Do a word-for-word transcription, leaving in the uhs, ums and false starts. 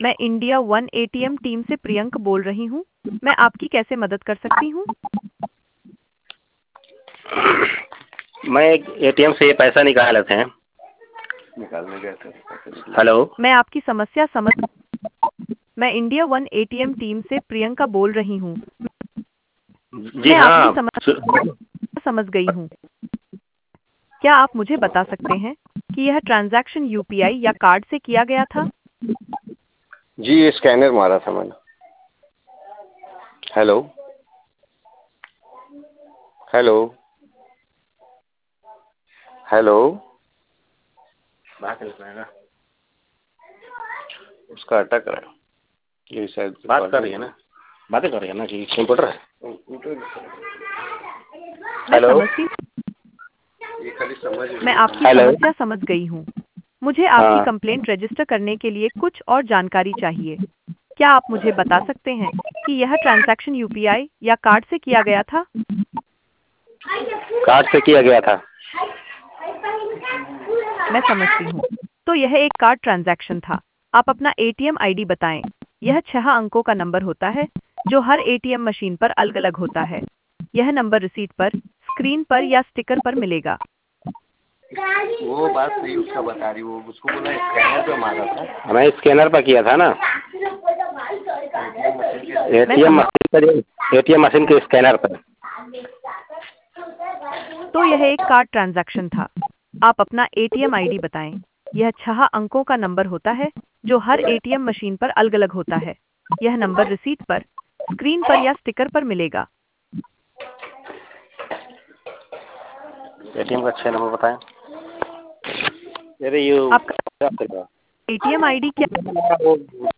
मैं India one ATM team से प्रियंक बोल रही हूँ। मैं आपकी कैसे मदद कर सकती हूँ? मैं एक एटीएम से पैसा निकाले थे निकालने गए थे। हेलो। मैं आपकी समस्या समझ मैं इंडिया वन एटीएम टीम से प्रियंका बोल रही हूँ। जी मैं आपकी हाँ। समस्या समझ गई हूँ। क्या आप मुझे बता सकते हैं कि यह ट्रांजैक्शन यूपीआई या कार्ड से किया गया था? जी ये स्कैनर मारा था मैंने। हेलो हेलो हेलो बात कर ना उसका अटक रहा है। ये शायद बात कर रही है ना, बातें कर रही है ना कि कंप्यूटर है। मैं हेलो। समझती मैं आपकी हेलो। समस्या समझ गई हूँ। मुझे आपकी हाँ। कंप्लेंट रजिस्टर करने के लिए कुछ और जानकारी चाहिए। क्या आप मुझे बता सकते हैं कि यह ट्रांजैक्शन यूपीआई या कार्ड से किया गया था? कार्ड से किया गया था। मैं समझती हूँ। तो यह एक कार्ड ट्रांजैक्शन था। आप अपना एटीएम आईडी बताएं। यह छह अंकों का नंबर होता है जो हर एटीएम मशीन पर अलग अलग होता है। यह नंबर रिसीट पर, स्क्रीन पर या स्टिकर पर मिलेगा। वो बात सही उसका बता रही, वो उसको बोला स्कैनर पे मारा था। मैं स्कैनर पर किया था ना, एटीएम मशीन पर, एटीएम मशीन के स्कैनर पर। तो यह एक कार्ड ट्रांजैक्शन था। आप अपना एटीएम आईडी बताएं। यह छह अंकों का नंबर होता है जो हर एटीएम मशीन पर अलग अलग होता है। यह नंबर रिसीट पर, स्क्रीन पर या स्टिकर पर मिलेगा। एटीएम का छह नंबर बताएं। अरे ये आपका एटीएम आईडी क्या